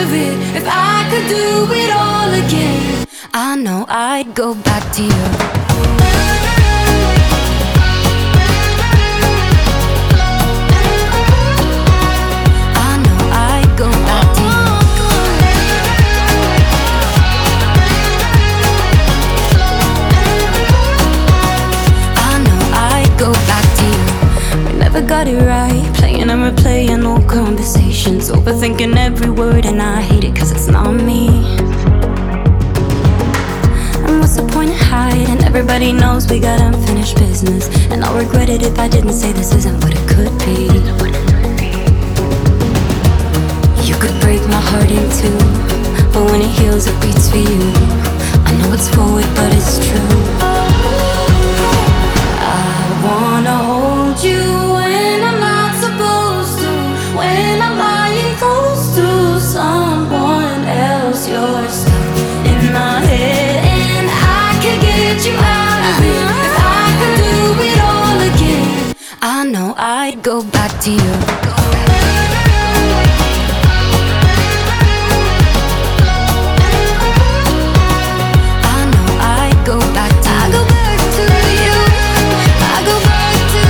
of it. If I could do it all again, I know I'd go back to you. Got it right, playing and replaying old conversations, overthinking every word, and I hate it cause it's not me. And what's the point of hiding? Everybody knows we got unfinished business, and I'll regret it if I didn't say this isn't what it could be. You could break my heart in two, but when it heals it beats for you. I know it's forward but it's true. I wanna hold you when I'm not supposed to, when I'm lying close to someone else. You're stuck in my head and I can get you out of it. If I could do it all again, I know I'd go back to you.